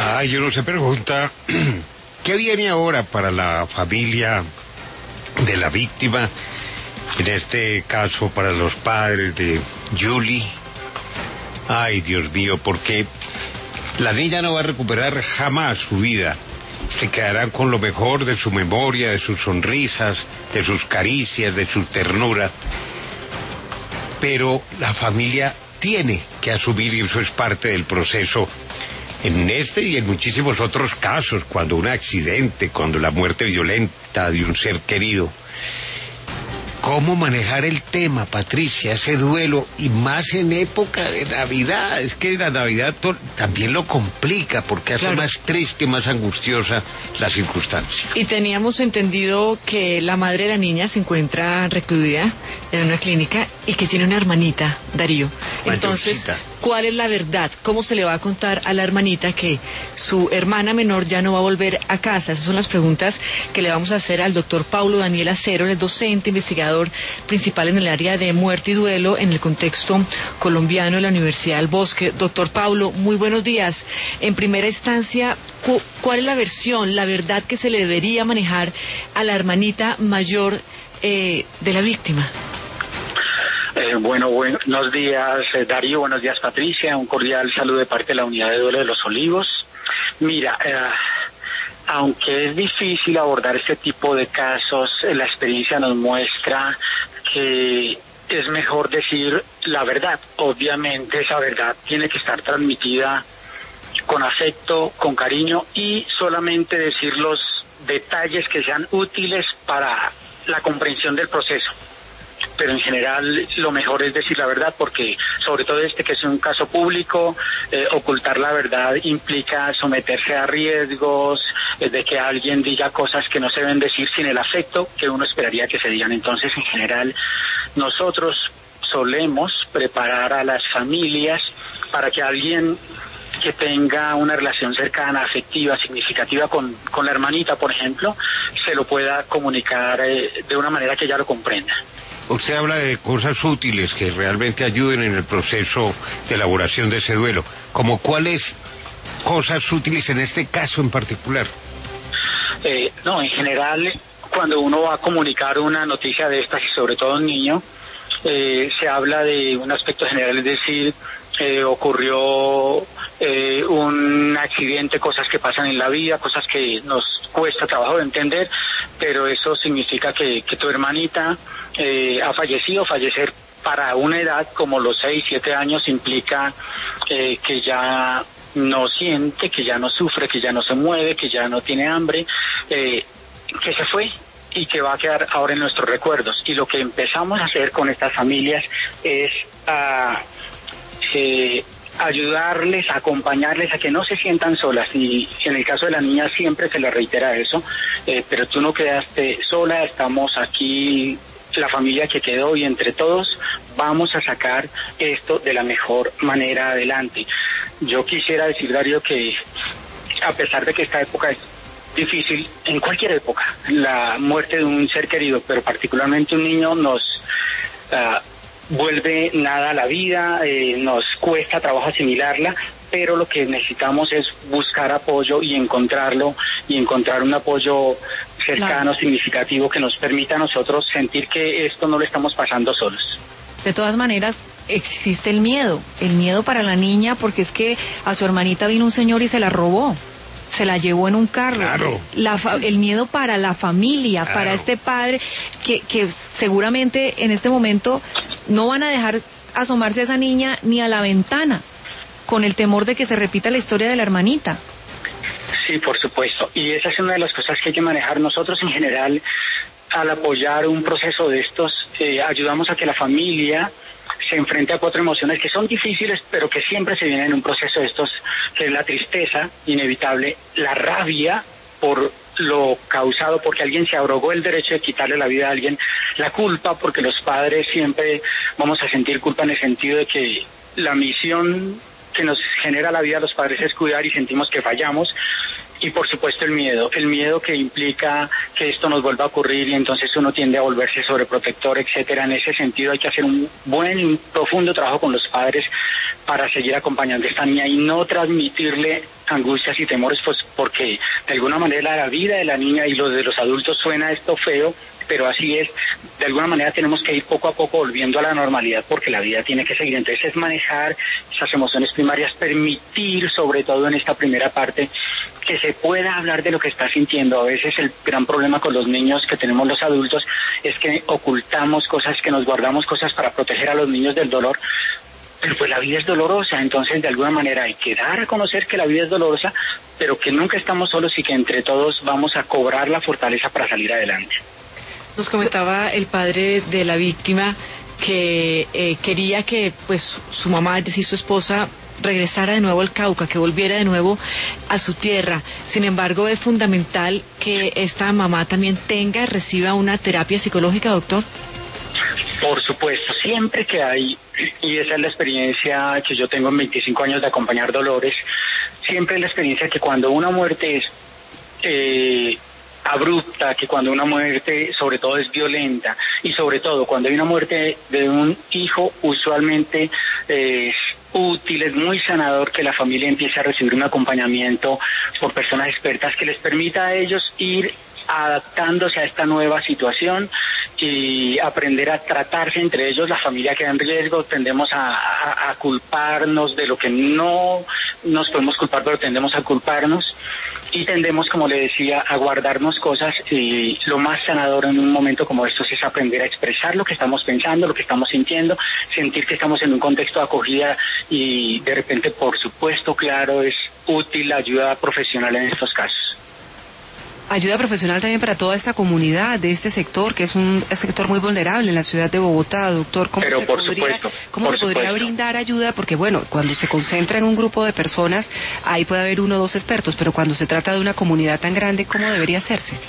Ay, uno se pregunta, ¿qué viene ahora para la familia de la víctima? En este caso, para los padres de Julie. Ay, Dios mío, porque la niña no va a recuperar jamás su vida. Se quedarán con lo mejor de su memoria, de sus sonrisas, de sus caricias, de su ternura. Pero la familia tiene que asumir, y eso es parte del proceso, en este y en muchísimos otros casos, cuando un accidente, cuando la muerte violenta de un ser querido. ¿Cómo manejar el tema, Patricia, ese duelo, y más en época de Navidad? Es que la Navidad también lo complica, porque hace más triste, más angustiosa la circunstancia. Y teníamos entendido que la madre de la niña se encuentra recluida en una clínica y que tiene una hermanita, Darío. Entonces, ¿cuál es la verdad? ¿Cómo se le va a contar a la hermanita que su hermana menor ya no va a volver a casa? Esas son las preguntas que le vamos a hacer al doctor Paulo Daniel Acero, el docente, investigador principal en el área de muerte y duelo en el contexto colombiano de la Universidad del Bosque. Doctor Paulo, muy buenos días. En primera instancia, ¿cuál es la versión, la verdad que se le debería manejar a la hermanita mayor de la víctima? Buenos días, Darío, buenos días, Patricia, un cordial saludo de parte de la Unidad de Duelo de Los Olivos. Mira, aunque es difícil abordar este tipo de casos, la experiencia nos muestra que es mejor decir la verdad. Obviamente esa verdad tiene que estar transmitida con afecto, con cariño, y solamente decir los detalles que sean útiles para la comprensión del proceso. Pero en general lo mejor es decir la verdad, porque sobre todo que es un caso público, ocultar la verdad implica someterse a riesgos de que alguien diga cosas que no se deben decir sin el afecto que uno esperaría que se digan. Entonces, en general, nosotros solemos preparar a las familias para que alguien que tenga una relación cercana, afectiva, significativa con la hermanita, por ejemplo, se lo pueda comunicar de una manera que ella lo comprenda. Usted habla de cosas útiles que realmente ayuden en el proceso de elaboración de ese duelo. ¿Como cuáles cosas útiles en este caso en particular? No, en general, cuando uno va a comunicar una noticia de estas, y sobre todo a un niño, se habla de un aspecto general, es decir, ocurrió un accidente, cosas que pasan en la vida, cosas que nos cuesta trabajo de entender, pero eso significa que tu hermanita ha fallecido. Fallecer para una edad como los 6, 7 años implica que ya no siente, que ya no sufre, que ya no se mueve, que ya no tiene hambre, que se fue y que va a quedar ahora en nuestros recuerdos. Y lo que empezamos a hacer con estas familias es ayudarles, acompañarles a que no se sientan solas, y en el caso de la niña siempre se le reitera eso, pero tú no quedaste sola, estamos aquí, la familia que quedó, y entre todos vamos a sacar esto de la mejor manera adelante. Yo quisiera decir, Darío, que a pesar de que esta época es difícil, en cualquier época, la muerte de un ser querido, pero particularmente un niño, nos vuelve nada a la vida, nos cuesta trabajo asimilarla, pero lo que necesitamos es buscar apoyo y encontrarlo, y encontrar un apoyo cercano, significativo, que nos permita a nosotros sentir que esto no lo estamos pasando solos. De todas maneras, existe el miedo para la niña, porque es que a su hermanita vino un señor y se la robó. Se la llevó en un carro. Claro. El miedo para la familia, claro, para este padre, que seguramente en este momento no van a dejar asomarse a esa niña ni a la ventana, con el temor de que se repita la historia de la hermanita. Sí, por supuesto. Y esa es una de las cosas que hay que manejar nosotros en general. Al apoyar un proceso de estos, ayudamos a que la familia se enfrenta a 4 emociones que son difíciles, pero que siempre se vienen en un proceso de estos, que es la tristeza inevitable, la rabia por lo causado porque alguien se arrogó el derecho de quitarle la vida a alguien, la culpa porque los padres siempre vamos a sentir culpa en el sentido de que la misión que nos genera la vida a los padres es cuidar y sentimos que fallamos. Y por supuesto el miedo que implica que esto nos vuelva a ocurrir, y entonces uno tiende a volverse sobreprotector, etcétera. En ese sentido hay que hacer un buen y un profundo trabajo con los padres para seguir acompañando a esta niña y no transmitirle angustias y temores, pues porque de alguna manera la vida de la niña y los de los adultos suena esto feo, pero así es. De alguna manera tenemos que ir poco a poco volviendo a la normalidad porque la vida tiene que seguir. Entonces es manejar esas emociones primarias, permitir, sobre todo en esta primera parte, que se pueda hablar de lo que está sintiendo. A veces el gran problema con los niños que tenemos los adultos es que ocultamos cosas, que nos guardamos cosas para proteger a los niños del dolor. Pero pues la vida es dolorosa, entonces de alguna manera hay que dar a conocer que la vida es dolorosa, pero que nunca estamos solos y que entre todos vamos a cobrar la fortaleza para salir adelante. Nos comentaba el padre de la víctima que quería que pues su mamá, es decir, su esposa, regresara de nuevo al Cauca, que volviera de nuevo a su tierra. Sin embargo, es fundamental que esta mamá también reciba una terapia psicológica, doctor. Por supuesto, siempre que hay, y esa es la experiencia que yo tengo en 25 años de acompañar dolores, siempre es la experiencia que cuando una muerte es abrupta, que cuando una muerte sobre todo es violenta, y sobre todo cuando hay una muerte de un hijo, usualmente es útil, es muy sanador que la familia empiece a recibir un acompañamiento por personas expertas que les permita a ellos ir adaptándose a esta nueva situación y aprender a tratarse entre ellos. La familia queda en riesgo, tendemos a culparnos de lo que no nos podemos culpar, pero tendemos a culparnos y tendemos, como le decía, a guardarnos cosas, y lo más sanador en un momento como estos es aprender a expresar lo que estamos pensando, lo que estamos sintiendo, sentir que estamos en un contexto de acogida, y de repente, por supuesto, claro, es útil la ayuda profesional en estos casos. Ayuda profesional también para toda esta comunidad de este sector, que es un sector muy vulnerable en la ciudad de Bogotá, doctor. ¿Cómo se podría brindar ayuda? Porque bueno, cuando se concentra en un grupo de personas, ahí puede haber 1 o 2 expertos, pero cuando se trata de una comunidad tan grande, ¿cómo debería hacerse?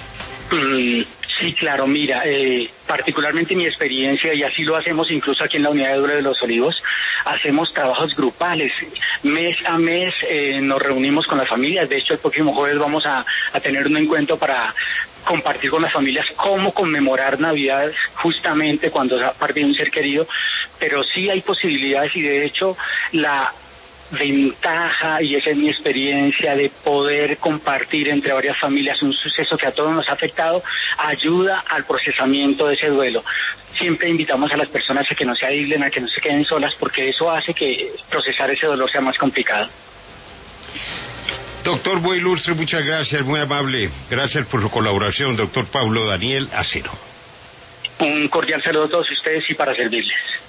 Sí, claro, mira, particularmente mi experiencia, y así lo hacemos incluso aquí en la Unidad de Duelo de los Olivos, hacemos trabajos grupales. Mes a mes nos reunimos con las familias. De hecho, el próximo jueves vamos a tener un encuentro para compartir con las familias cómo conmemorar Navidad justamente cuando ha partido un ser querido. Pero sí hay posibilidades, y de hecho la ventaja, y esa es mi experiencia, de poder compartir entre varias familias un suceso que a todos nos ha afectado, ayuda al procesamiento de ese duelo. Siempre invitamos a las personas a que no se aíslen, a que no se queden solas, porque eso hace que procesar ese dolor sea más complicado. Doctor, muy ilustre, muchas gracias, muy amable. Gracias por su colaboración, doctor Pablo Daniel Acero. Un cordial saludo a todos ustedes y para servirles.